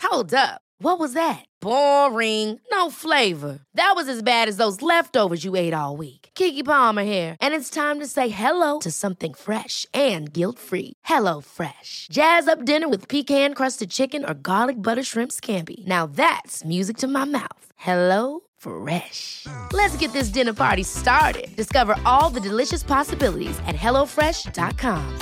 Hold up. What was that? Boring. No flavor. That was as bad as those leftovers you ate all week. Keke Palmer here, and it's time to say hello to something fresh and guilt-free. Hello Fresh. Jazz up dinner with pecan-crusted chicken or garlic butter shrimp scampi. Now that's music to my mouth. Hello Fresh. Let's get this dinner party started. Discover all the delicious possibilities at hellofresh.com.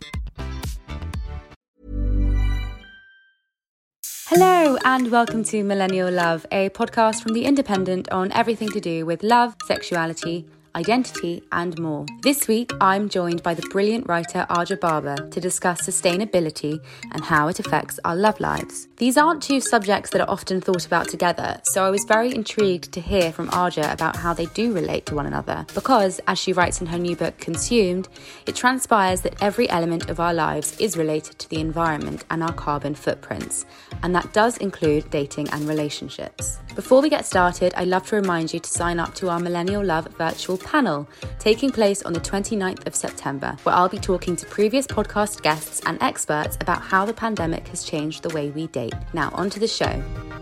Hello and welcome to Millennial Love, a podcast from The Independent on everything to do with love, sexuality, identity and more. This week I'm joined by the brilliant writer Aja Barber to discuss sustainability and how it affects our love lives. These aren't two subjects that are often thought about together, so I was very intrigued to hear from Aja about how they do relate to one another, because as she writes in her new book Consumed, it transpires that every element of our lives is related to the environment and our carbon footprints, and that does include dating and relationships. Before we get started, I'd love to remind you to sign up to our Millennial Love virtual panel taking place on the 29th of September, where I'll be talking to previous podcast guests and experts about how the pandemic has changed the way we date. Now, on to the show.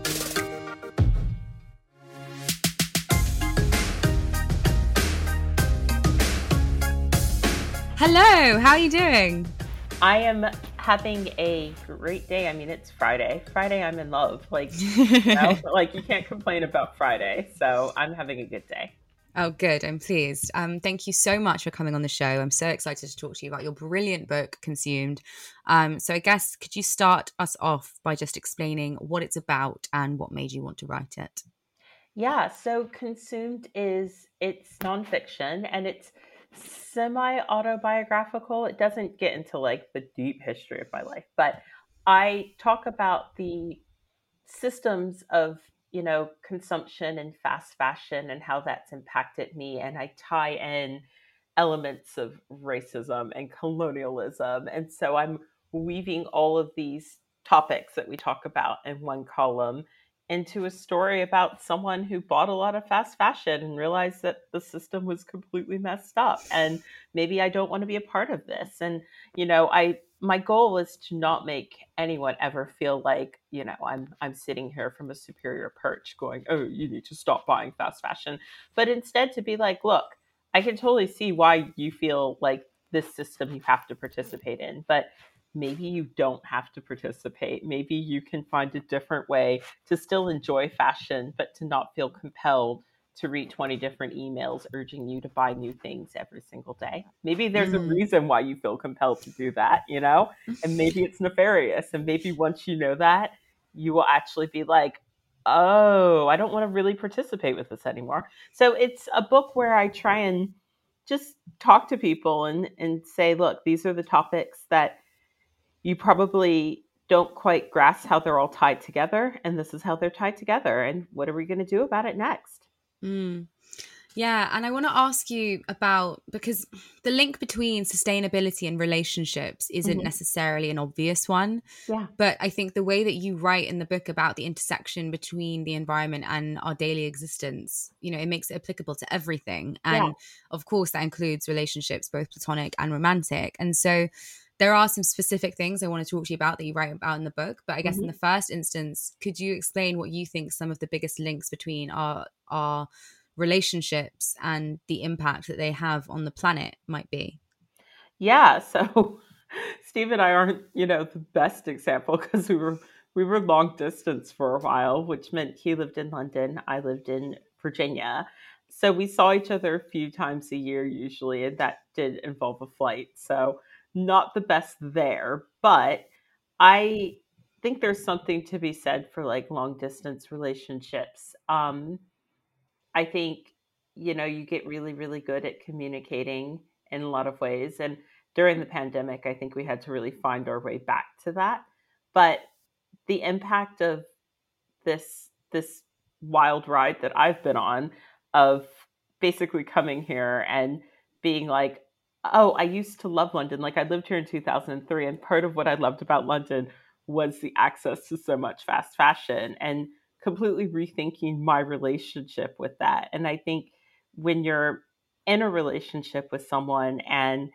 Hello, how are you doing? I am having a great day. I mean, it's Friday. Friday, I'm in love. Like you can't complain about Friday. So I'm having a good day. Oh, good. I'm pleased. Thank you so much for coming on the show. I'm so excited to talk to you about your brilliant book, Consumed. So I guess, could you start us off by just explaining what it's about and what made you want to write it? Yeah. So Consumed it's nonfiction and it's semi-autobiographical. It doesn't get into like the deep history of my life, but I talk about the systems of consumption and fast fashion and how that's impacted me, and I tie in elements of racism and colonialism, and so I'm weaving all of these topics that we talk about in one column into a story about someone who bought a lot of fast fashion and realized that the system was completely messed up, and maybe I don't want to be a part of this. And my goal is to not make anyone ever feel like, I'm sitting here from a superior perch going, oh, you need to stop buying fast fashion, but instead to be like, look, I can totally see why you feel like this system you have to participate in, but maybe you don't have to participate. Maybe you can find a different way to still enjoy fashion, but to not feel compelled to read 20 different emails urging you to buy new things every single day. Maybe there's a reason why you feel compelled to do that, and maybe it's nefarious. And maybe once you know that, you will actually be like, oh, I don't want to really participate with this anymore. So it's a book where I try and just talk to people and say, look, these are the topics that you probably don't quite grasp how they're all tied together. And this is how they're tied together. And what are we going to do about it next? Yeah, and I want to ask you about, because the link between sustainability and relationships isn't necessarily an obvious one. Yeah. But I think the way that you write in the book about the intersection between the environment and our daily existence, it makes it applicable to everything. And of course, that includes relationships, both platonic and romantic. And so there are some specific things I want to talk to you about that you write about in the book. But I guess in the first instance, could you explain what you think some of the biggest links between our relationships and the impact that they have on the planet might be? Yeah. So Steve and I aren't, the best example because we were long distance for a while, which meant he lived in London, I lived in Virginia. So we saw each other a few times a year usually, and that did involve a flight. So not the best there, but I think there's something to be said for like long distance relationships. I think, you get really, really good at communicating in a lot of ways. And during the pandemic, I think we had to really find our way back to that. But the impact of this wild ride that I've been on of basically coming here and being like, oh, I used to love London. Like I lived here in 2003. And part of what I loved about London was the access to so much fast fashion, and completely rethinking my relationship with that. And I think when you're in a relationship with someone and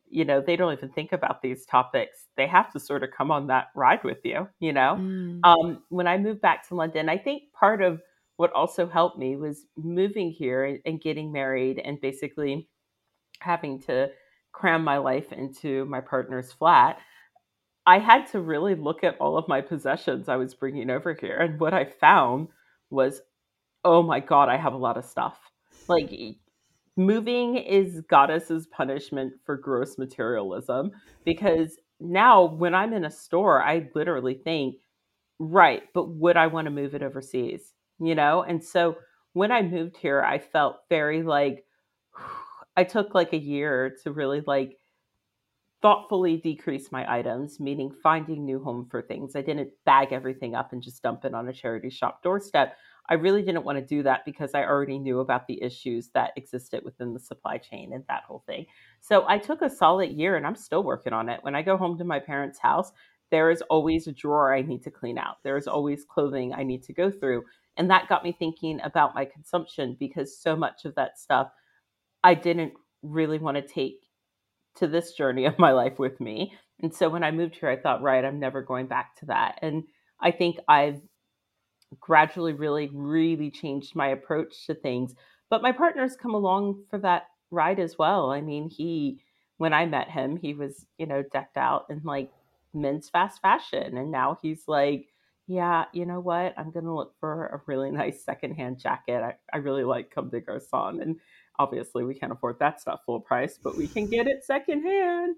they don't even think about these topics. They have to sort of come on that ride with you, Mm. When I moved back to London, I think part of what also helped me was moving here and getting married and basically having to cram my life into my partner's flat. I had to really look at all of my possessions I was bringing over here. And what I found was, oh my God, I have a lot of stuff. Like, moving is goddess's punishment for gross materialism, because now when I'm in a store, I literally think, right, but would I want to move it overseas? And so when I moved here, I felt very like I took like a year to really like thoughtfully decrease my items, meaning finding new home for things. I didn't bag everything up and just dump it on a charity shop doorstep. I really didn't want to do that because I already knew about the issues that existed within the supply chain and that whole thing. So I took a solid year and I'm still working on it. When I go home to my parents' house, there is always a drawer I need to clean out. There is always clothing I need to go through. And that got me thinking about my consumption, because so much of that stuff I didn't really want to take to this journey of my life with me. And so when I moved here, I thought, right, I'm never going back to that. And I think I've gradually really, really changed my approach to things. But my partner's come along for that ride as well. I mean, when I met him, he was, decked out in like men's fast fashion. And now he's like, yeah, you know what? I'm going to look for a really nice secondhand jacket. I really like Comme des Garçons. And obviously, we can't afford that stuff full price, but we can get it secondhand.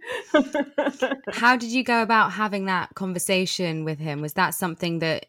How did you go about having that conversation with him? Was that something that,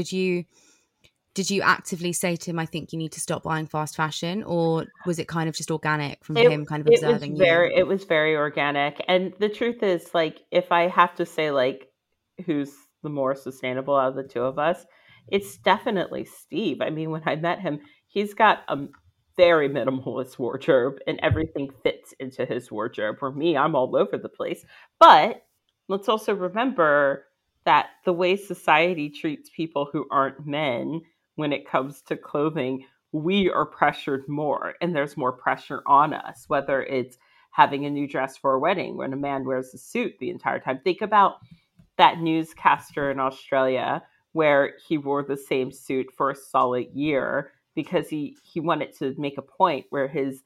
did you actively say to him, I think you need to stop buying fast fashion? Or was it kind of just organic from him kind of observing you? It was very organic. And the truth is, like, if I have to say, like, who's the more sustainable out of the two of us, it's definitely Steve. I mean, when I met him, he's got a very minimalist wardrobe and everything fits into his wardrobe. For me, I'm all over the place. But let's also remember that the way society treats people who aren't men when it comes to clothing, we are pressured more and there's more pressure on us, whether it's having a new dress for a wedding when a man wears a suit the entire time. Think about that newscaster in Australia where he wore the same suit for a solid year because he wanted to make a point where his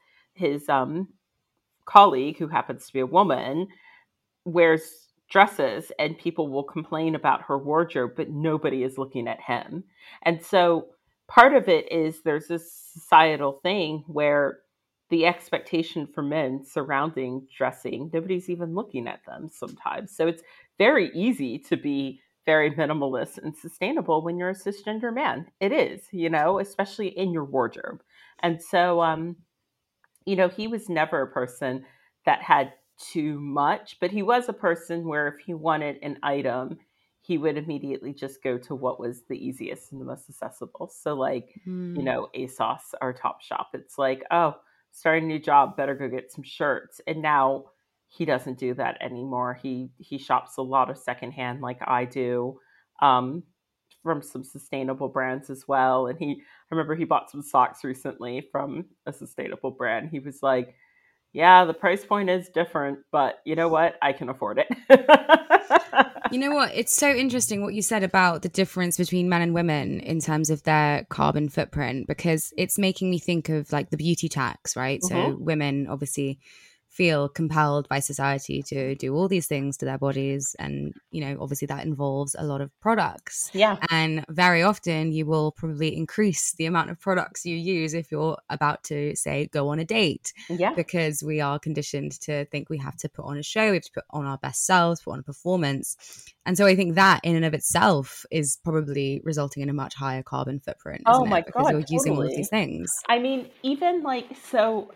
colleague, who happens to be a woman, wears dresses and people will complain about her wardrobe, but nobody is looking at him. And so part of it is there's this societal thing where the expectation for men surrounding dressing, nobody's even looking at them sometimes. So it's very easy to be very minimalist and sustainable when you're a cisgender man. It is, especially in your wardrobe. And so, he was never a person that had too much, but he was a person where if he wanted an item, he would immediately just go to what was the easiest and the most accessible. So like, ASOS or Topshop, it's like, oh, starting a new job, better go get some shirts. And now he doesn't do that anymore. He shops a lot of secondhand like I do, from some sustainable brands as well. And I remember he bought some socks recently from a sustainable brand. He was like, yeah, the price point is different, but you know what? I can afford it. You know what? It's so interesting what you said about the difference between men and women in terms of their carbon footprint, because it's making me think of like the beauty tax, right? Mm-hmm. So women obviously feel compelled by society to do all these things to their bodies. And, obviously that involves a lot of products. Yeah. And very often you will probably increase the amount of products you use if you're about to, say, go on a date. Yeah. Because we are conditioned to think we have to put on a show, we have to put on our best selves, put on a performance. And so I think that in and of itself is probably resulting in a much higher carbon footprint. Oh my God, because you're using all of these things. I mean, even like, so,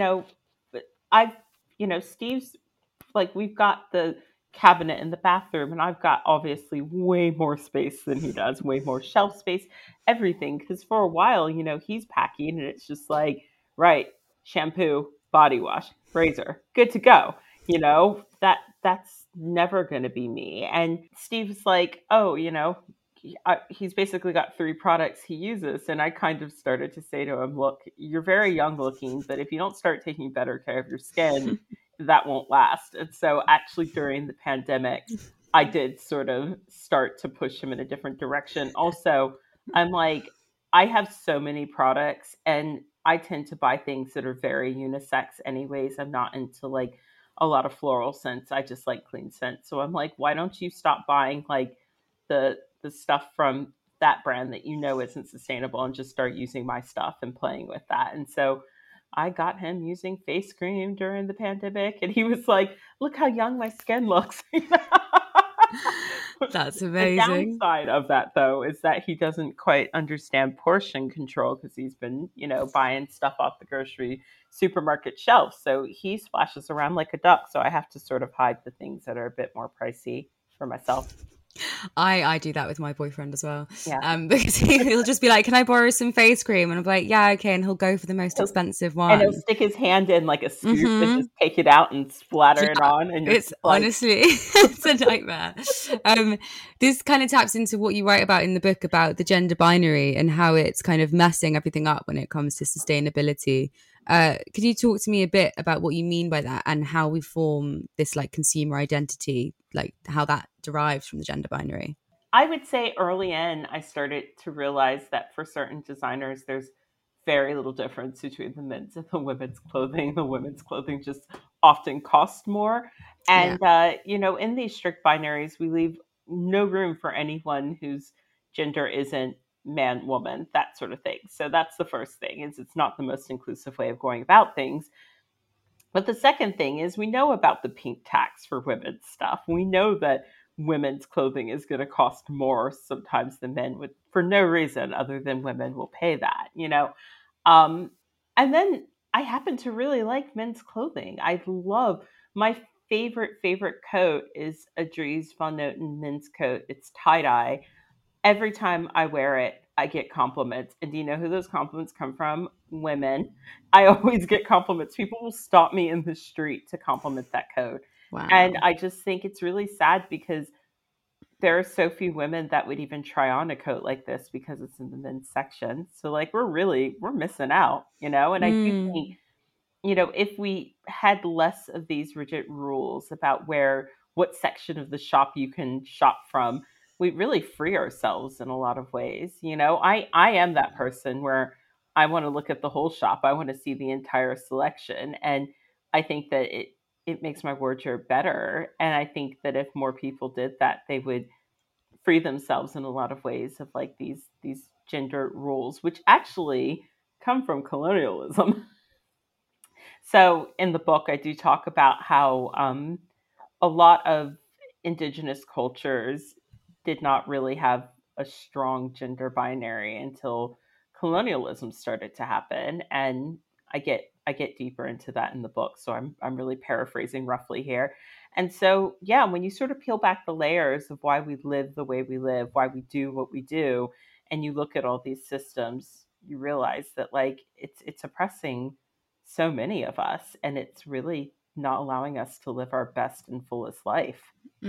I've, Steve's like, we've got the cabinet in the bathroom and I've got obviously way more space than he does, way more shelf space, everything. Because for a while, he's packing and it's just like, right, shampoo, body wash, razor, good to go. That's never going to be me. And Steve's like, oh, he's basically got 3 products he uses. And I kind of started to say to him, look, you're very young looking, but if you don't start taking better care of your skin that won't last. And so actually during the pandemic, I did sort of start to push him in a different direction. Also, I'm like, I have so many products and I tend to buy things that are very unisex anyways. I'm not into like a lot of floral scents. I just like clean scents. So I'm like, why don't you stop buying like the stuff from that brand that you know isn't sustainable and just start using my stuff and playing with that. And so I got him using face cream during the pandemic and he was like, look how young my skin looks. That's The amazing. downside of that though is that he doesn't quite understand portion control because he's been, buying stuff off the grocery supermarket shelf. So he splashes around like a duck. So I have to sort of hide the things that are a bit more pricey for myself. I do that with my boyfriend as well. Yeah. Because he'll just be like, can I borrow some face cream? And I'm like, yeah, okay. And he'll go for the most expensive one. And he'll stick his hand in like a scoop and just take it out and splatter it on. And it's honestly, it's a nightmare. This kind of taps into what you write about in the book about the gender binary and how it's kind of messing everything up when it comes to sustainability. Could you talk to me a bit about what you mean by that and how we form this like consumer identity, like how that derives from the gender binary? I would say early in, I started to realize that for certain designers, there's very little difference between the men's and the women's clothing. The women's clothing just often costs more. And, in these strict binaries, we leave no room for anyone whose gender isn't man, woman, that sort of thing. So that's the first thing, is it's not the most inclusive way of going about things. But the second thing is we know about the pink tax for women's stuff. We know that women's clothing is going to cost more sometimes than men would, for no reason other than women will pay that. And then I happen to really like men's clothing. I love my favorite coat is a Dries Van Noten men's coat. It's tie-dye. Every time I wear it, I get compliments. And do you know who those compliments come from? Women. I always get compliments. People will stop me in the street to compliment that coat. Wow. And I just think it's really sad because there are so few women that would even try on a coat like this because it's in the men's section. So like we're missing out, and I do think, if we had less of these rigid rules about what section of the shop you can shop from, we really free ourselves in a lot of ways. I am that person where I want to look at the whole shop. I want to see the entire selection. And I think that it makes my wardrobe better. And I think that if more people did that, they would free themselves in a lot of ways of like these gender rules, which actually come from colonialism. So in the book, I do talk about how a lot of indigenous cultures did not really have a strong gender binary until colonialism started to happen. And I get deeper into that in the book. So I'm really paraphrasing roughly here. And so, yeah, when you sort of peel back the layers of why we live the way we live, why we do what we do, and you look at all these systems, you realize that like it's oppressing so many of us, and it's really not allowing us to live our best and fullest life.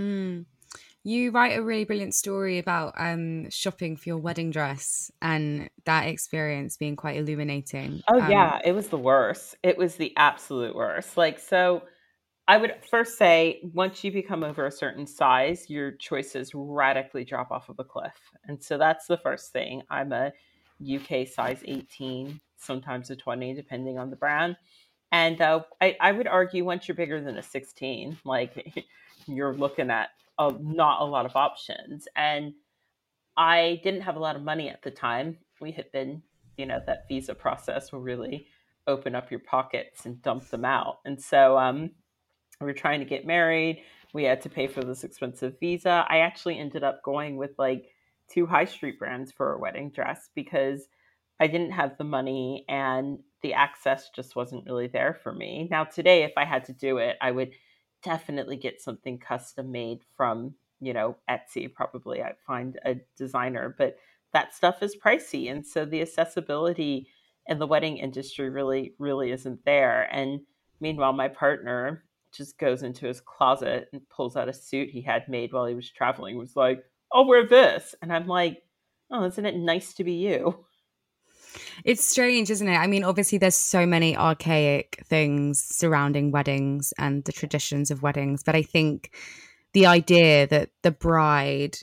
You write a really brilliant story about shopping for your wedding dress and that experience being quite illuminating. Oh yeah, it was the worst. It was the absolute worst. Like, so I would first say once you become over a certain size, your choices radically drop off of a cliff. And so that's the first thing. I'm a UK size 18, sometimes a 20, depending on the brand. And I would argue once you're bigger than a 16, like you're looking at not a lot of options. And I didn't have a lot of money at the time. We had been, that visa process will really open up your pockets and dump them out. And so we were trying to get married. We had to pay for this expensive visa. I actually ended up going with like 2 high street brands for a wedding dress because I didn't have the money and the access just wasn't really there for me. Now today, if I had to do it, I would definitely get something custom made from, Etsy. Probably I'd find a designer, but that stuff is pricey. And so the accessibility in the wedding industry really, really isn't there. And meanwhile, my partner just goes into his closet and pulls out a suit he had made while he was traveling, was like, I'll wear this. And I'm like, oh, isn't it nice to be you? It's strange, isn't it? I mean, obviously there's so many archaic things surrounding weddings and the traditions of weddings, but I think the idea that the bride,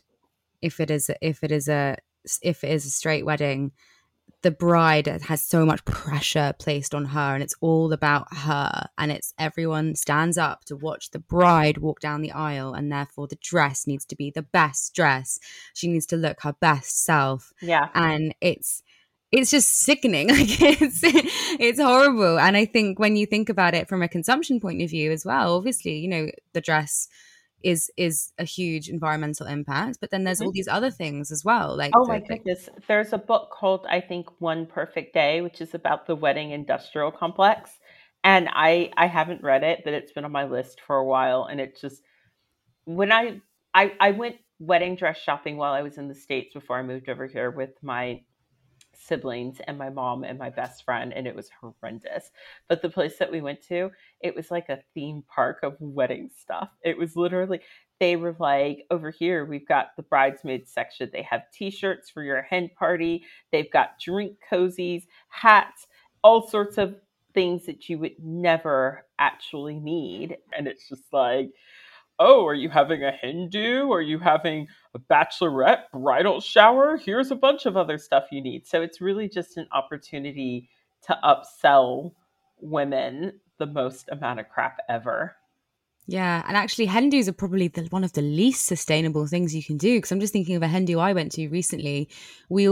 if it is a straight wedding, the bride has so much pressure placed on her, and it's all about her, and it's everyone stands up to watch the bride walk down the aisle, and therefore the dress needs to be the best dress. She needs to look her best self. Yeah. And it's just sickening. Like it's horrible. And I think when you think about it from a consumption point of view as well, obviously, you know, the dress is a huge environmental impact, but then there's all these other things as well, like oh my goodness, there's a book called, I think, One Perfect Day, which is about the wedding industrial complex, and I haven't read it, but it's been on my list for a while. And it just, when I went wedding dress shopping while I was in the States before I moved over here with my siblings and my mom and my best friend, and it was horrendous. But the place that we went to, it was like a theme park of wedding stuff. It was literally, they were like, over here we've got the bridesmaids section, they have t-shirts for your hen party, they've got drink cozies, hats, all sorts of things that you would never actually need. And it's just like, oh, are you having a hen do? Are you having a bachelorette bridal shower? Here's a bunch of other stuff you need. So it's really just an opportunity to upsell women the most amount of crap ever. Yeah, and actually hen dos are probably one of the least sustainable things you can do, because I'm just thinking of a hen do I went to recently. We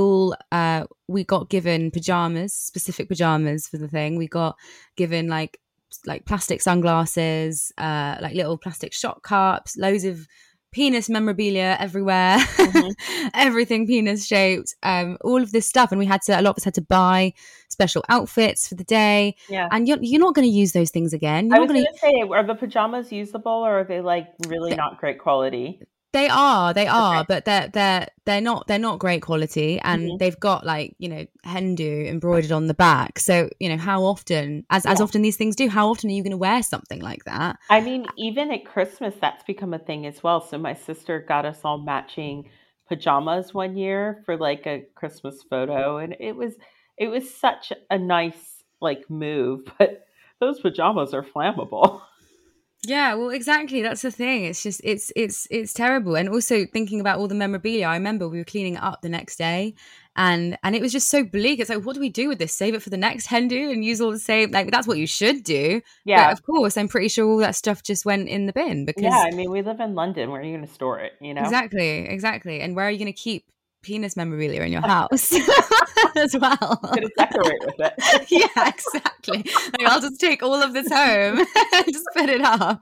got given pajamas, specific pajamas for the thing. We got given like plastic sunglasses, like little plastic shot cups, loads of penis memorabilia everywhere, everything penis shaped, all of this stuff. And a lot of us had to buy special outfits for the day. Yeah. And you're not going to use those things again. I was going to say, are the pajamas usable, or are they like really not great quality? They are, Okay. but they're not great quality, and they've got like, you know, hen do embroidered on the back. So, you know, how often, as often these things do, how often are you going to wear something like that? I mean, even at Christmas, that's become a thing as well. So my sister got us all matching pajamas one year for like a Christmas photo, and it was such a nice like move, but those pajamas are flammable. Yeah, well, exactly. That's the thing. It's just it's terrible. And also thinking about all the memorabilia, I remember we were cleaning it up the next day, and it was just so bleak. It's like, what do we do with this? Save it for the next hen do and use all the same. Like, that's what you should do. Yeah. But of course, I'm pretty sure all that stuff just went in the bin because Yeah, I mean, we live in London. Where are you going to store it? You know? exactly. And where are you going to keep penis memorabilia in your house as well? Going to decorate with it. Yeah, exactly. Like, I'll just take all of this home and just put it up.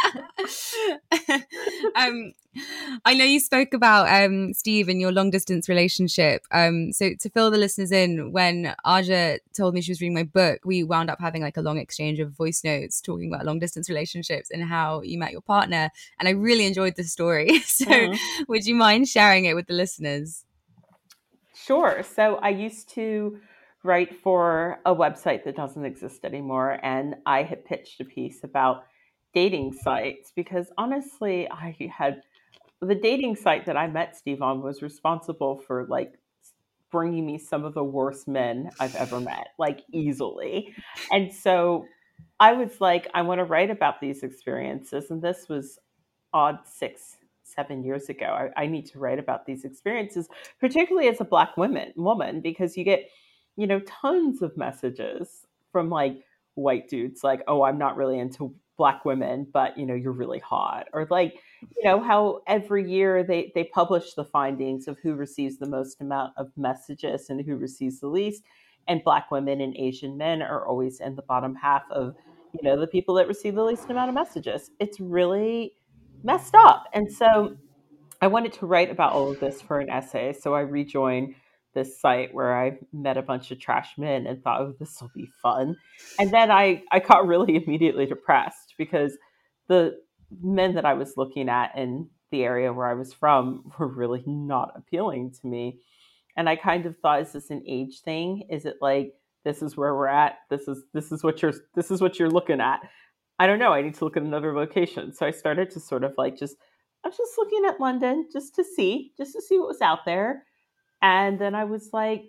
I know you spoke about Steve and your long distance relationship. So to fill the listeners in, when Aja told me she was reading my book, we wound up having like a long exchange of voice notes talking about long distance relationships and how you met your partner. And I really enjoyed the story. So would you mind sharing it with the listeners? Sure. So I used to write for a website that doesn't exist anymore, and I had pitched a piece about dating sites because honestly, the dating site that I met Steve on was responsible for like bringing me some of the worst men I've ever met, like easily. And so I was like, I want to write about these experiences. And this was odd 6-7 years ago. I need to write about these experiences, particularly as a Black woman, because you get, you know, tons of messages from like white dudes like, oh, I'm not really into Black women, but you know, you're really hot. Or like, you know, how every year they publish the findings of who receives the most amount of messages and who receives the least. And Black women and Asian men are always in the bottom half of, you know, the people that receive the least amount of messages. It's really messed up. And so I wanted to write about all of this for an essay. So I rejoined this site where I met a bunch of trash men and thought, oh, this will be fun. And then I got really immediately depressed because the men that I was looking at in the area where I was from were really not appealing to me. And I kind of thought, is this an age thing? Is it like, this is where we're at? This is what you're looking at. I don't know. I need to look at another location. So I started to sort of like I was just looking at London just to see what was out there. And then I was like,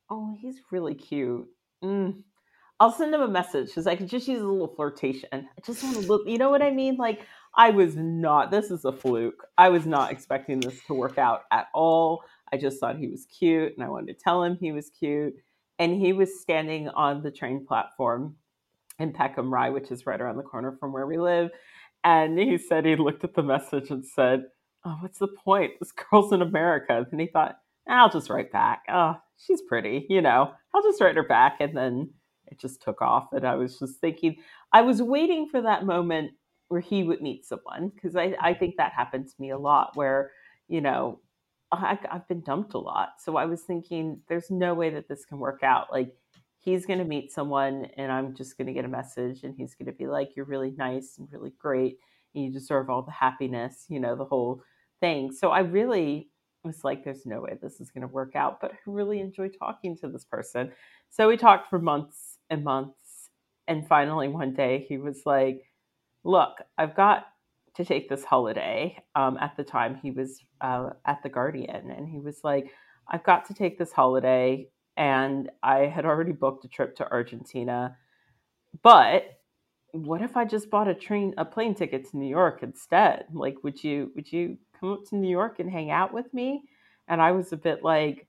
Oh, he's really cute. I'll send him a message because I could just use a little flirtation. I just want to look, you know what I mean? Like, this is a fluke. I was not expecting this to work out at all. I just thought he was cute and I wanted to tell him he was cute. And he was standing on the train platform in Peckham Rye, which is right around the corner from where we live. And he said he looked at the message and said, "Oh, what's the point? This girl's in America." And he thought, "I'll just write back. Oh, she's pretty, I'll just write her back." And then it just took off. And I was just thinking, I was waiting for that moment where he would meet someone. Because I think that happened to me a lot where, I've been dumped a lot. So I was thinking, there's no way that this can work out. Like, he's going to meet someone and I'm just going to get a message and he's going to be like, "You're really nice and really great. And you deserve all the happiness," the whole thing. So I really was like, there's no way this is going to work out. But I really enjoyed talking to this person. So we talked for months and months. And finally, one day he was like, "Look, I've got to take this holiday." At the time, he was at The Guardian. And he was like, "I've got to take this holiday. And I had already booked a trip to Argentina. But what if I just bought a plane ticket to New York instead? Like, would you come up to New York and hang out with me?" And I was a bit like,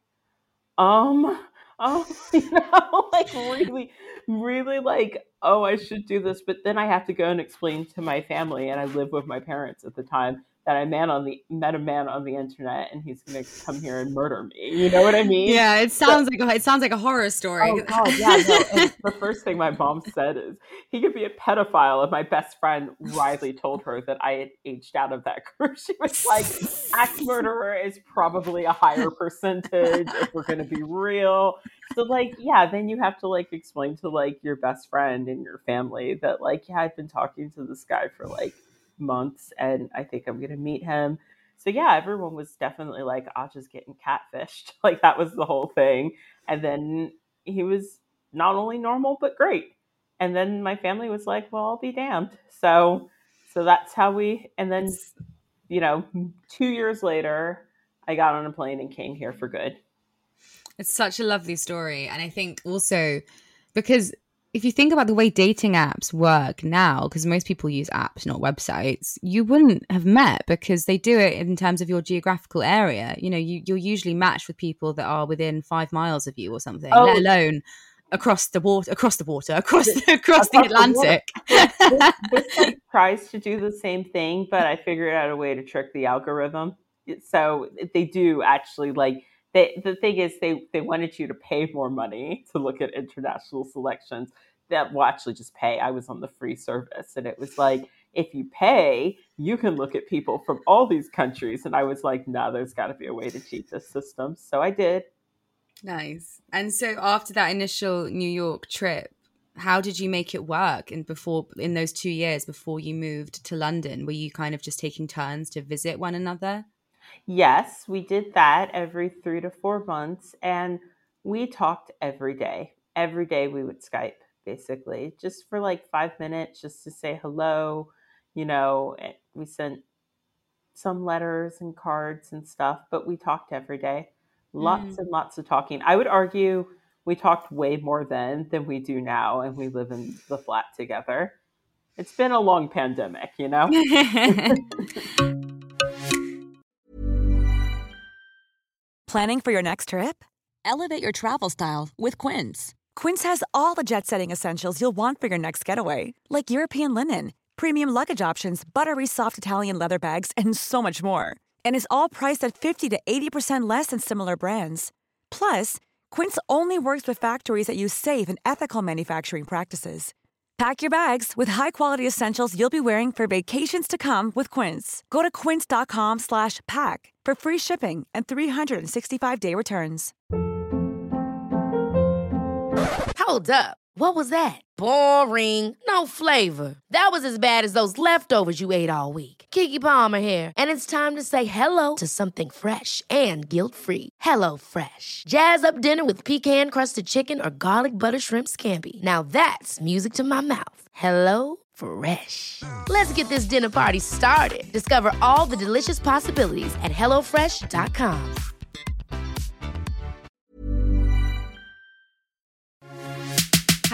like really, really like, oh, I should do this. But then I have to go and explain to my family, and I lived with my parents at the time, that I met a man on the internet and he's going to come here and murder me. You know what I mean? Yeah, it sounds like a horror story. Oh God, yeah. No. And the first thing my mom said is, "He could be a pedophile." And my best friend Riley told her that I had aged out of that group. She was like, "Axe murderer is probably a higher percentage if we're going to be real." So like, yeah, then you have to like explain to like your best friend and your family that like, yeah, I've been talking to this guy for like months and I think I'm going to meet him. So yeah, everyone was definitely like, "I'll just getting catfished." Like, that was the whole thing. And then he was not only normal, but great. And then my family was like, "Well, I'll be damned." So that's how and then, 2 years later, I got on a plane and came here for good. It's such a lovely story. And I think also because if you think about the way dating apps work now, because most people use apps, not websites, you wouldn't have met because they do it in terms of your geographical area. You're usually matched with people that are within 5 miles of you or something, let alone across the Atlantic. This like tries to do the same thing, but I figured out a way to trick the algorithm. So they do actually like, the thing is, they wanted you to pay more money to look at international selections. That will actually just pay. I was on the free service, and it was like, if you pay, you can look at people from all these countries. And I was like, no, there's got to be a way to cheat this system. So I did. Nice. And so after that initial New York trip, how did you make it work? And in those 2 years before you moved to London, were you kind of just taking turns to visit one another? Yes, we did that every 3 to 4 months, and we talked every day. Every day we would Skype, basically, just for like 5 minutes, just to say hello. We sent some letters and cards and stuff, but we talked every day. Lots and lots of talking. I would argue we talked way more then than we do now, and we live in the flat together. It's been a long pandemic, Planning for your next trip? Elevate your travel style with Quince. Quince has all the jet-setting essentials you'll want for your next getaway, like European linen, premium luggage options, buttery soft Italian leather bags, and so much more. And is all priced at 50 to 80% less than similar brands. Plus, Quince only works with factories that use safe and ethical manufacturing practices. Pack your bags with high-quality essentials you'll be wearing for vacations to come with Quince. Go to quince.com/pack for free shipping and 365-day returns. Hold up. What was that? Boring. No flavor. That was as bad as those leftovers you ate all week. Keke Palmer here. And it's time to say hello to something fresh and guilt-free. Hello Fresh. Jazz up dinner with pecan-crusted chicken or garlic butter shrimp scampi. Now that's music to my mouth. Hello Fresh. Let's get this dinner party started. Discover all the delicious possibilities at HelloFresh.com.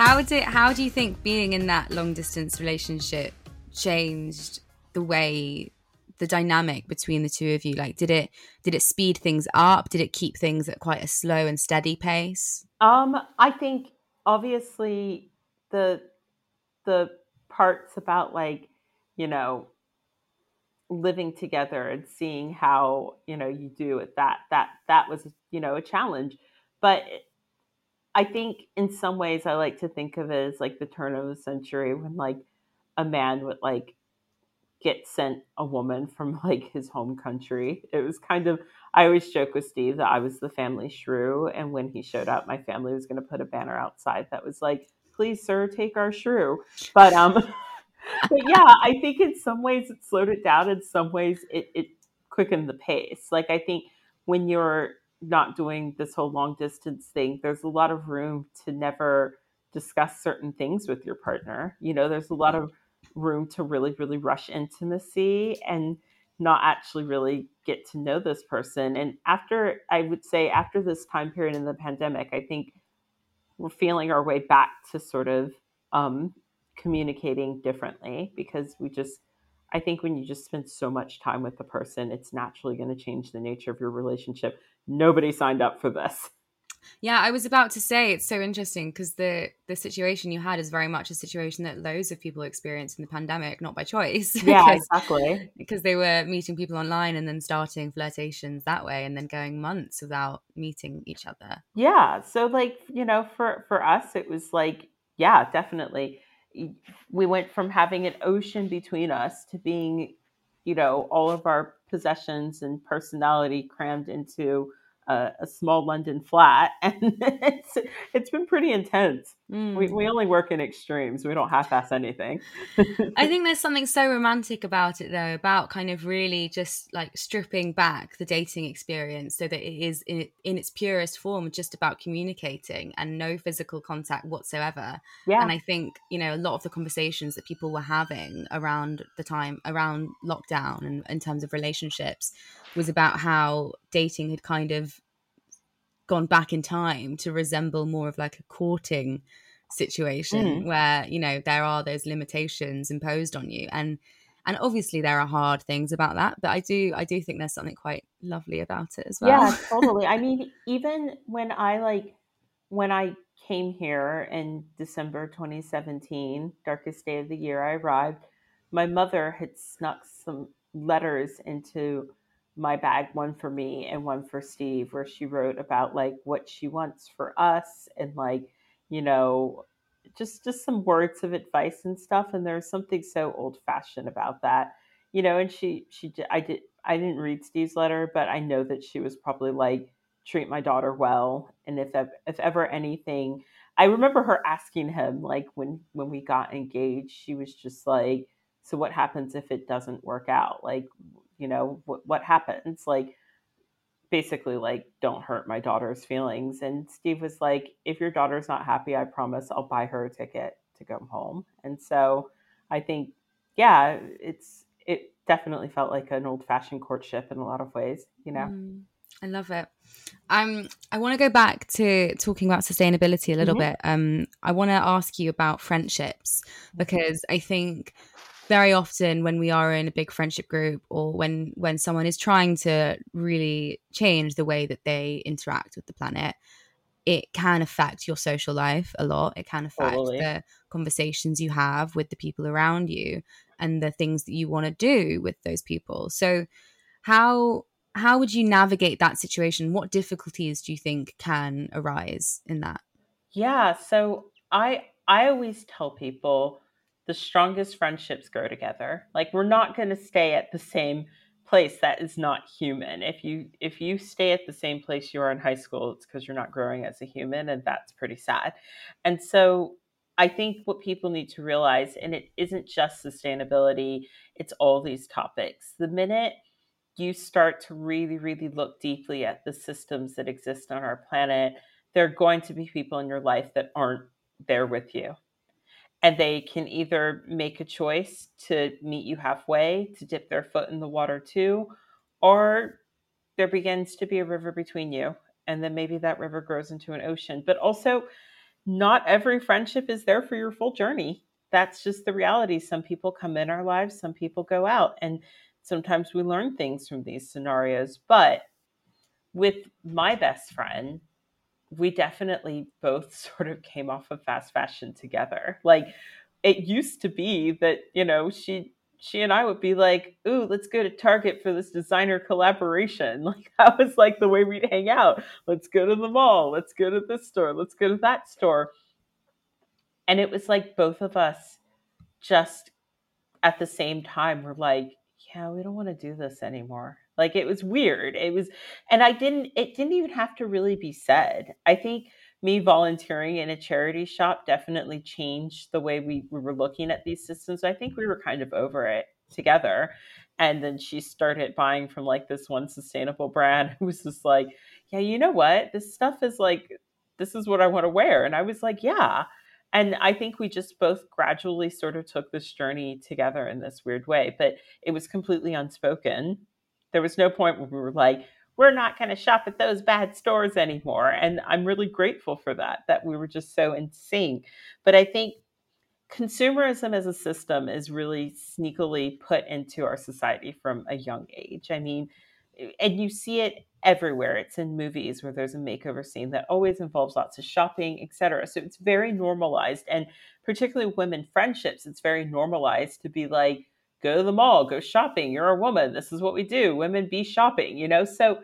How do you think being in that long distance relationship changed the dynamic between the two of you? Like, did it speed things up? Did it keep things at quite a slow and steady pace? I think obviously the the parts about like, you know, living together and seeing how, you know, you do it, that was, you know, a challenge. But I think in some ways I like to think of it as like the turn of the century when like a man would like get sent a woman from like his home country. It was kind of, I always joke with Steve that I was the family shrew, and when he showed up, my family was going to put a banner outside that was like, "Please, sir, take our shrew." But but yeah, I think in some ways it slowed it down. In some ways it quickened the pace. Like I think when you're not doing this whole long distance thing, there's a lot of room to never discuss certain things with your partner. You know, there's a lot of room to really, really rush intimacy and not actually really get to know this person. And after, I would say, after this time period in the pandemic, I think we're feeling our way back to sort of communicating differently because I think when you just spend so much time with the person, it's naturally going to change the nature of your relationship. Nobody signed up for this. Yeah, I was about to say it's so interesting because the situation you had is very much a situation that loads of people experienced in the pandemic, not by choice. Yeah, exactly. Because they were meeting people online and then starting flirtations that way and then going months without meeting each other. Yeah. So like, you know, for us, it was like, yeah, definitely. We went from having an ocean between us to being, you know, all of our possessions and personality crammed into a small London flat. And it's been pretty intense. We only work in extremes. We don't half-ass anything. I think there's something so romantic about it, though, about kind of really just like stripping back the dating experience so that it is in its purest form, just about communicating and no physical contact whatsoever. Yeah. And I think, you know, a lot of the conversations that people were having around lockdown and in terms of relationships was about how dating had kind of gone back in time to resemble more of like a courting situation where, you know, there are those limitations imposed on you, and obviously there are hard things about that, but I do think there's something quite lovely about it as well. Yeah, totally. I mean, even when I came here in December 2017, darkest day of the year, I arrived, my mother had snuck some letters into my bag, one for me and one for Steve, where she wrote about like what she wants for us and like, you know, just some words of advice and stuff. And there's something so old fashioned about that, you know. And I didn't read Steve's letter, but I know that she was probably like, treat my daughter well, and if ever anything, I remember her asking him like when we got engaged, she was just like, so what happens if it doesn't work out? Like, you know, what happens? Like, basically like, don't hurt my daughter's feelings. And Steve was like, if your daughter's not happy, I promise I'll buy her a ticket to go home. And so I think, yeah, it definitely felt like an old fashioned courtship in a lot of ways, you know. I love it. I want to go back to talking about sustainability a little bit. I want to ask you about friendships, because I think very often when we are in a big friendship group, or when someone is trying to really change the way that they interact with the planet, it can affect your social life a lot. It can affect the conversations you have with the people around you and the things that you want to do with those people. So how would you navigate that situation? What difficulties do you think can arise in that? Yeah, so I always tell people the strongest friendships grow together. Like, we're not going to stay at the same place. That is not human. If you stay at the same place you are in high school, it's because you're not growing as a human, and that's pretty sad. And so I think what people need to realize, and it isn't just sustainability, it's all these topics. The minute you start to really, really look deeply at the systems that exist on our planet, there are going to be people in your life that aren't there with you. And they can either make a choice to meet you halfway, to dip their foot in the water too, or there begins to be a river between you. And then maybe that river grows into an ocean. But also, not every friendship is there for your full journey. That's just the reality. Some people come in our lives, some people go out, and sometimes we learn things from these scenarios. But with my best friend, we definitely both sort of came off of fast fashion together. Like, it used to be that, she and I would be like, "Ooh, let's go to Target for this designer collaboration." Like, that was like the way we'd hang out. Let's go to the mall. Let's go to this store. Let's go to that store. And it was like both of us just at the same time were like, yeah, we don't want to do this anymore. Like, it was weird. And it didn't even have to really be said. I think me volunteering in a charity shop definitely changed the way we were looking at these systems. I think we were kind of over it together. And then she started buying from like this one sustainable brand who was just like, yeah, you know what? This stuff is like, this is what I want to wear. And I was like, yeah. And I think we just both gradually sort of took this journey together in this weird way, but it was completely unspoken. There was no point where we were like, we're not going to shop at those bad stores anymore. And I'm really grateful for that we were just so in sync. But I think consumerism as a system is really sneakily put into our society from a young age. I mean, and you see it everywhere. It's in movies where there's a makeover scene that always involves lots of shopping, etc. So it's very normalized. And particularly women friendships, it's very normalized to be like, go to the mall, go shopping. You're a woman. This is what we do. Women be shopping, So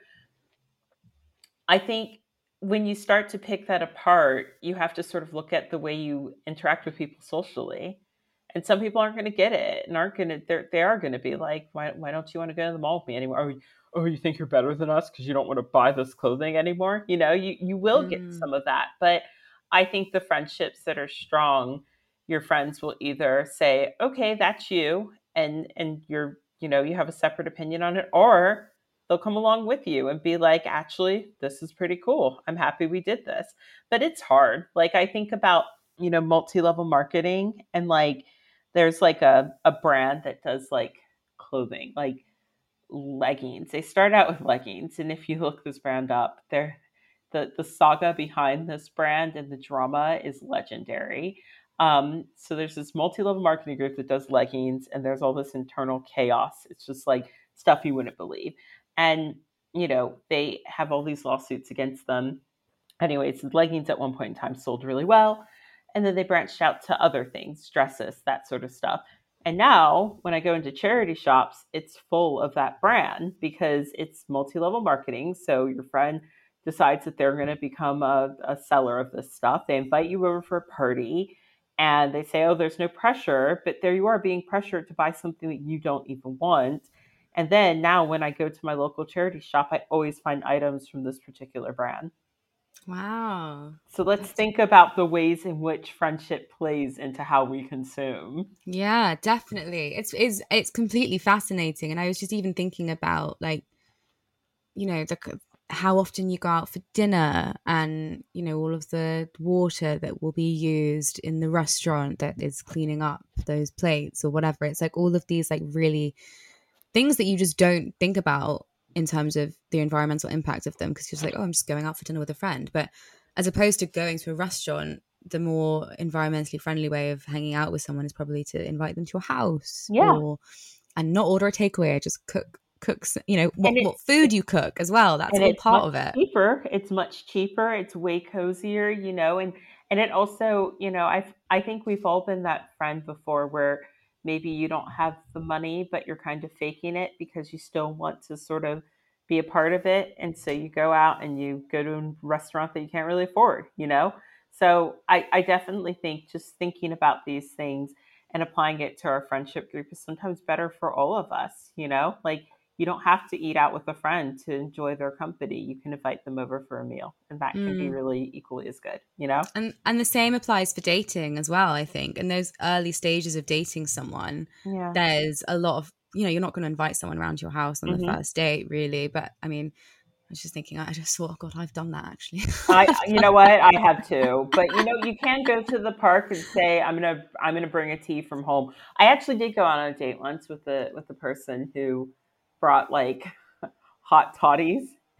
I think when you start to pick that apart, you have to sort of look at the way you interact with people socially. And some people aren't going to get it and they are going to be like, why don't you want to go to the mall with me anymore? Oh, you think you're better than us because you don't want to buy this clothing anymore? You will get some of that. But I think the friendships that are strong, your friends will either say, okay, that's you. And you're, you have a separate opinion on it, or they'll come along with you and be like, actually, this is pretty cool. I'm happy we did this. But it's hard. Like, I think about, multi-level marketing, and like, there's like a brand that does like clothing, like leggings. They start out with leggings. And if you look this brand up, the saga behind this brand and the drama is legendary. So there's this multi-level marketing group that does leggings, and there's all this internal chaos. It's just like stuff you wouldn't believe. And, they have all these lawsuits against them. Anyways, the leggings at one point in time sold really well. And then they branched out to other things, dresses, that sort of stuff. And now when I go into charity shops, it's full of that brand because it's multi-level marketing. So your friend decides that they're going to become a seller of this stuff. They invite you over for a party and they say, oh, there's no pressure. But there you are being pressured to buy something that you don't even want. And then now when I go to my local charity shop, I always find items from this particular brand. Wow. So let's think about the ways in which friendship plays into how we consume. Yeah, definitely. It's completely fascinating. And I was just even thinking about like, how often you go out for dinner and, all of the water that will be used in the restaurant that is cleaning up those plates or whatever. It's like all of these like really things that you just don't think about in terms of the environmental impact of them, because you're just like, oh, I'm just going out for dinner with a friend. But as opposed to going to a restaurant, the more environmentally friendly way of hanging out with someone is probably to invite them to your house. Yeah. And not order a takeaway, just cook what food you cook as well. That's all part of it. It's much cheaper. It's way cozier, and it also, I think we've all been that friend before where maybe you don't have the money, but you're kind of faking it because you still want to sort of be a part of it. And so you go out and you go to a restaurant that you can't really afford, So I definitely think just thinking about these things and applying it to our friendship group is sometimes better for all of us, Like, you don't have to eat out with a friend to enjoy their company. You can invite them over for a meal, and that can be really equally as good, And the same applies for dating as well, I think. In those early stages of dating someone, there's a lot of, you're not going to invite someone around your house on the first date, really. But I mean, I was just thinking, I just thought, oh God, I've done that actually. You know what? I have too. But you can go to the park and say, I'm gonna bring a tea from home. I actually did go on a date once with the person who brought like hot toddies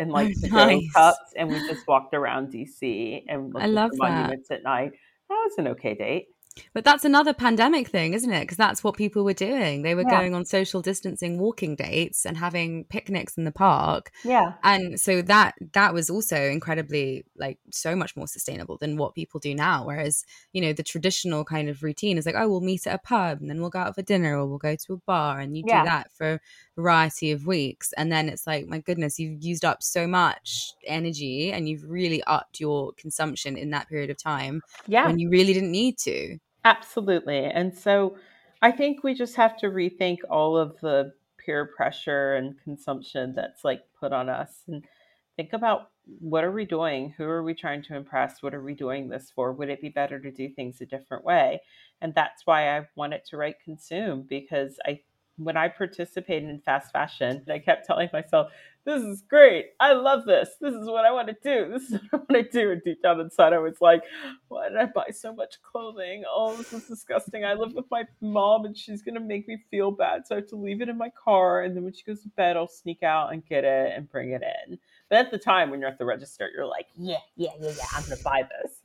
and like Oh, to-go nice. cups, and we just walked around DC and I looked at love the that. monuments at night. That was an okay date. But that's another pandemic thing, isn't it? Because that's what people were doing. They were Yeah. going on social distancing walking dates and having picnics in the park. Yeah. And so that was also incredibly, like, so much more sustainable than what people do now. Whereas, the traditional kind of routine is like, oh, we'll meet at a pub and then we'll go out for dinner or we'll go to a bar, and you do Yeah. that for a variety of weeks. And then it's like, my goodness, you've used up so much energy and you've really upped your consumption in that period of time Yeah. when you really didn't need to. Absolutely. And so I think we just have to rethink all of the peer pressure and consumption that's like put on us, and think about, what are we doing? Who are we trying to impress? What are we doing this for? Would it be better to do things a different way? And that's why I wanted to write Consume, because when I participated in fast fashion, I kept telling myself, this is great. I love this. This is what I want to do. This is what I want to do. And deep down inside, I was like, why did I buy so much clothing? Oh, this is disgusting. I live with my mom and she's going to make me feel bad. So I have to leave it in my car. And then when she goes to bed, I'll sneak out and get it and bring it in. But at the time when you're at the register, you're like, yeah, I'm going to buy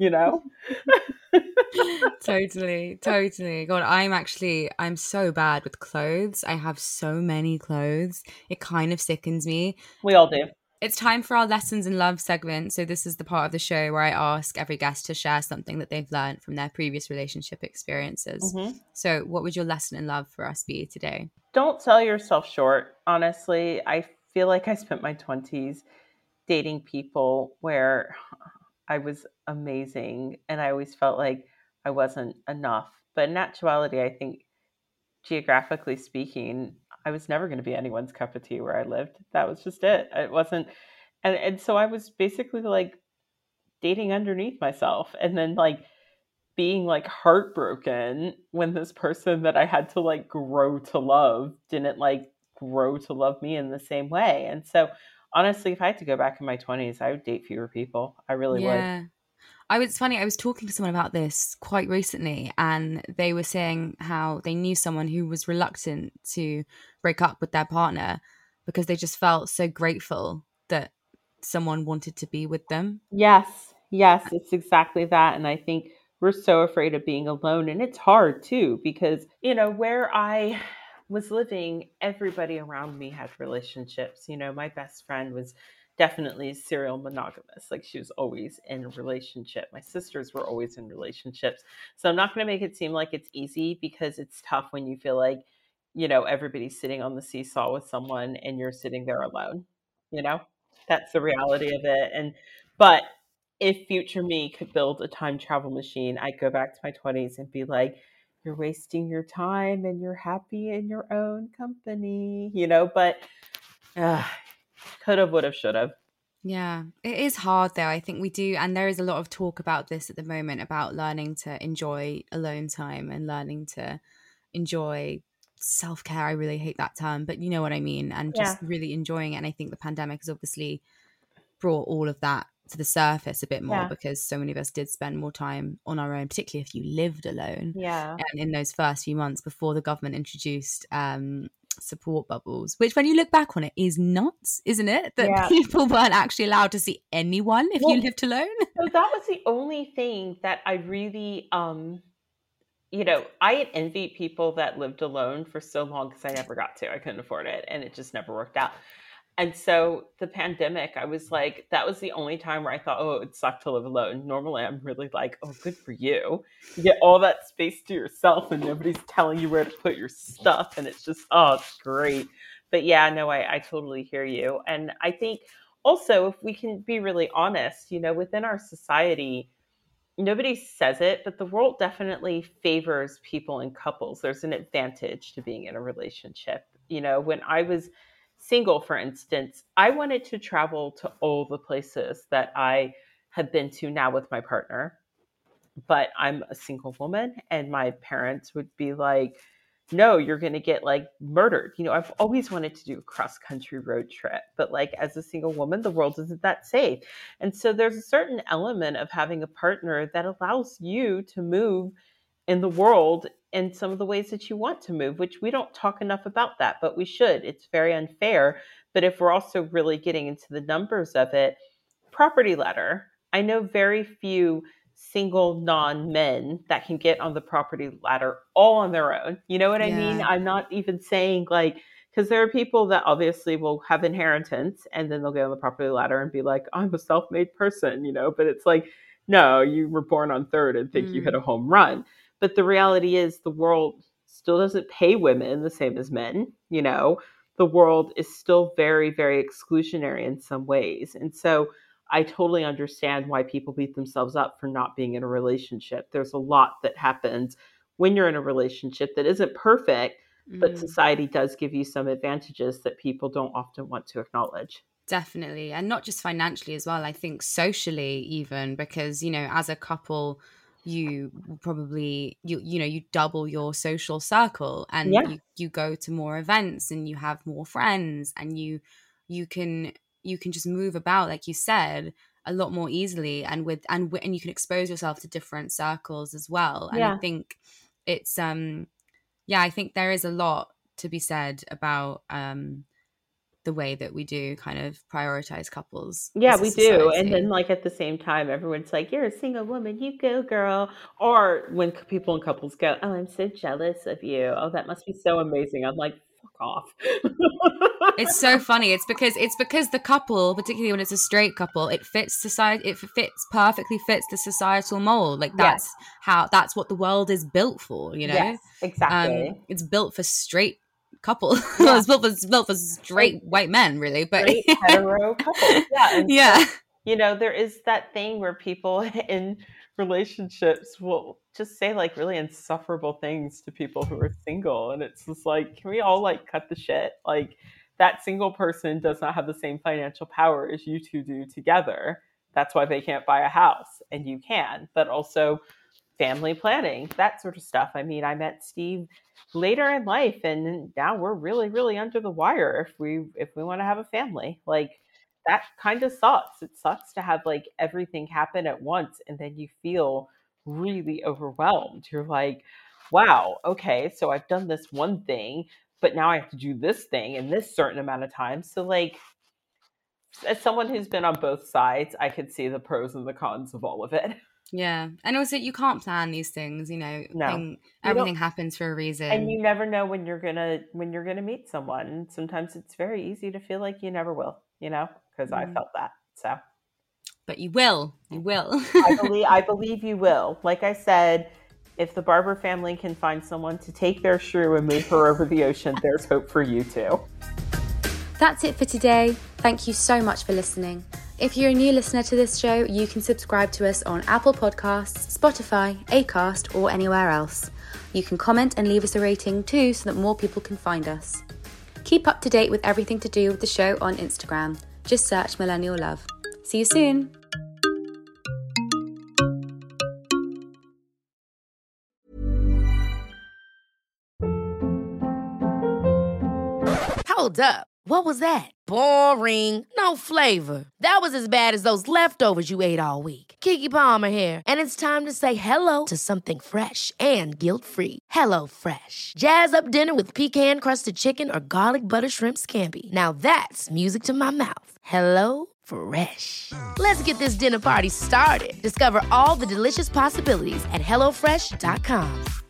this, Totally. God, I'm so bad with clothes. I have so many clothes. It kind of sickens me. We all do. It's time for our lessons in love segment. So this is the part of the show where I ask every guest to share something that they've learned from their previous relationship experiences. Mm-hmm. So what would your lesson in love for us be today? Don't sell yourself short. Honestly, I feel like I spent my 20s dating people where I was amazing and I always felt like I wasn't enough. But in actuality, I think, geographically speaking, I was never going to be anyone's cup of tea where I lived. That was just it. It wasn't. And so I was basically like dating underneath myself, and then like being like heartbroken when this person that I had to like grow to love didn't like grow to love me in the same way. And so honestly, if I had to go back in my 20s, I would date fewer people. I really would. Yeah. It's funny, I was talking to someone about this quite recently, and they were saying how they knew someone who was reluctant to break up with their partner because they just felt so grateful that someone wanted to be with them. Yes, it's exactly that. And I think we're so afraid of being alone. And it's hard too, because, where I was living, everybody around me had relationships. My best friend was definitely serial monogamous. Like, she was always in a relationship. My sisters were always in relationships. So I'm not going to make it seem like it's easy, because it's tough when you feel like, everybody's sitting on the seesaw with someone and you're sitting there alone, you know? That's the reality of it. But if future me could build a time travel machine, I'd go back to my 20s and be like, you're wasting your time and you're happy in your own company, but could have, would have, should have. Yeah, it is hard though. I think we do. And there is a lot of talk about this at the moment, about learning to enjoy alone time and learning to enjoy self-care. I really hate that term, but you know what I mean. And just really enjoying it. And I think the pandemic has obviously brought all of that to the surface a bit more, because so many of us did spend more time on our own, particularly if you lived alone. Yeah. And in those first few months before the government introduced support bubbles, which when you look back on it is nuts, isn't it? That people weren't actually allowed to see anyone if you lived alone. So that was the only thing that I really, I had envied people that lived alone for so long, because I never got to. I couldn't afford it, and it just never worked out. And so the pandemic, I was like, that was the only time where I thought, oh, it would suck to live alone. Normally, I'm really like, oh, good for you. You get all that space to yourself and nobody's telling you where to put your stuff. And it's just, oh, it's great. But yeah, no, I totally hear you. And I think also, if we can be really honest, within our society, nobody says it, but the world definitely favors people in couples. There's an advantage to being in a relationship. When I was single, for instance, I wanted to travel to all the places that I have been to now with my partner, but I'm a single woman, and my parents would be like, no, you're going to get like murdered. I've always wanted to do a cross country road trip, but like as a single woman, the world isn't that safe. And so there's a certain element of having a partner that allows you to move in the world in some of the ways that you want to move, which we don't talk enough about that, but we should. It's very unfair. But if we're also really getting into the numbers of it, property ladder, I know very few single non-men that can get on the property ladder all on their own. You know what I mean? I'm not even saying like, because there are people that obviously will have inheritance and then they'll get on the property ladder and be like, I'm a self-made person, but it's like, no, you were born on third and think you hit a home run. But the reality is the world still doesn't pay women the same as men. The world is still very, very exclusionary in some ways. And so I totally understand why people beat themselves up for not being in a relationship. There's a lot that happens when you're in a relationship that isn't perfect, but society does give you some advantages that people don't often want to acknowledge. Definitely. And not just financially as well. I think socially even, because, as a couple, you probably, you double your social circle and you go to more events and you have more friends and you can just move about, like you said, a lot more easily and you can expose yourself to different circles as well. And I think it's, I think there is a lot to be said about the way that we do kind of prioritize couples. Yeah, we do. And then like at the same time, everyone's like, you're a single woman, you go girl. Or when people and couples go, oh, I'm so jealous of you. Oh, that must be so amazing. I'm like, fuck off. It's so funny. It's because the couple, particularly when it's a straight couple, it fits society. It perfectly fits the societal mold. Like that's what the world is built for. Yes, exactly. It's built for straight couple. Yeah. It's built for straight white men, really. But straight hetero couples. Yeah. Yeah. So, there is that thing where people in relationships will just say like really insufferable things to people who are single, and it's just like, can we all like cut the shit? Like, that single person does not have the same financial power as you two do together. That's why they can't buy a house, and you can. But also family planning, that sort of stuff. I mean, I met Steve later in life, and now we're really, really under the wire if we want to have a family. Like, that kind of sucks. It sucks to have like everything happen at once, and then you feel really overwhelmed. You're like, wow, okay, so I've done this one thing, but now I have to do this thing in this certain amount of time. So like, as someone who's been on both sides, I could see the pros and the cons of all of it. Yeah. And also you can't plan these things, No. Everything happens for a reason. And you never know when you're gonna meet someone. Sometimes it's very easy to feel like you never will, because I felt that. So but you will. I believe you will. Like I said, if the Barber family can find someone to take their shrew and move her over the ocean, there's hope for you too. That's it for today. Thank you so much for listening. If you're a new listener to this show, you can subscribe to us on Apple Podcasts, Spotify, Acast, or anywhere else. You can comment and leave us a rating too so that more people can find us. Keep up to date with everything to do with the show on Instagram. Just search Millennial Love. See you soon. Hold up. What was that? Boring. No flavor. That was as bad as those leftovers you ate all week. Keke Palmer here, and it's time to say hello to something fresh and guilt-free. HelloFresh. Jazz up dinner with pecan-crusted chicken or garlic butter shrimp scampi. Now that's music to my mouth. HelloFresh. Let's get this dinner party started. Discover all the delicious possibilities at HelloFresh.com.